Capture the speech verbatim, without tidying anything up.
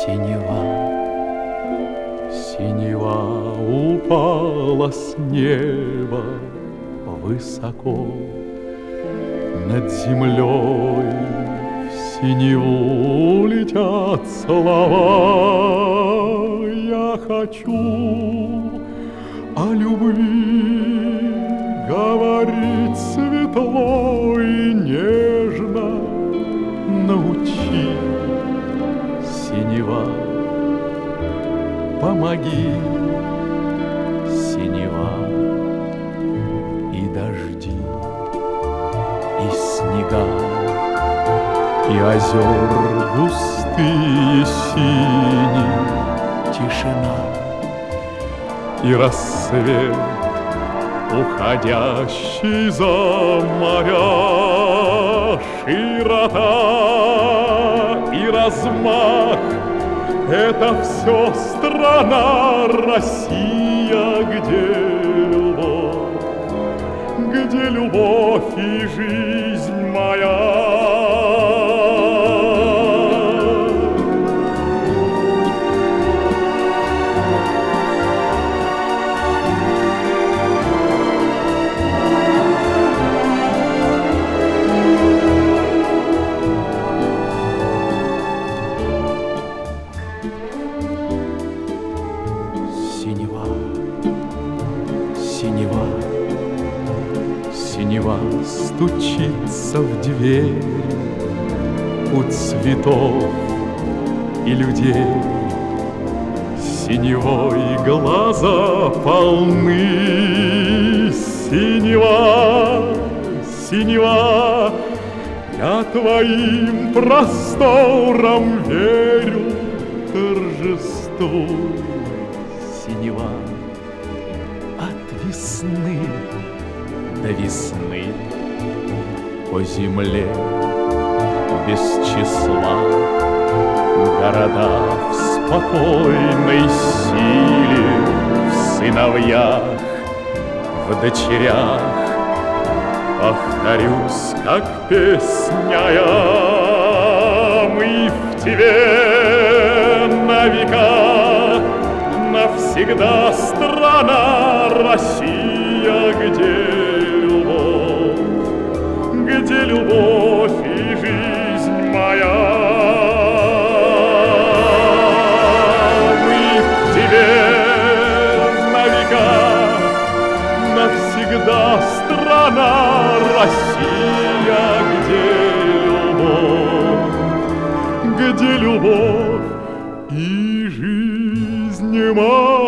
Синева, синева упала с неба высоко над землей. В синеву летят слова. Я хочу о любви говорить светло и нежно. Научи, синева, помоги, синева, и дожди, и снега, и озер густые синие, тишина и рассвет, уходящий за моря, широта и размах. Это все страна Россия, где любовь, где любовь и жизнь моя. Синева, синева, синева стучится в дверь у цветов и людей. Синевой глаза полны. Синева, синева, я твоим просторам верю, торжествую. Синева от весны до весны по земле без числа города в спокойной силе, в сыновьях, в дочерях. Повторюсь, как песня я, мы в тебе на века. Навсегда страна Россия, где любовь, где любовь и жизнь моя. Мы в тебе на века, навсегда страна Россия, где любовь, где любовь и жизнь моя.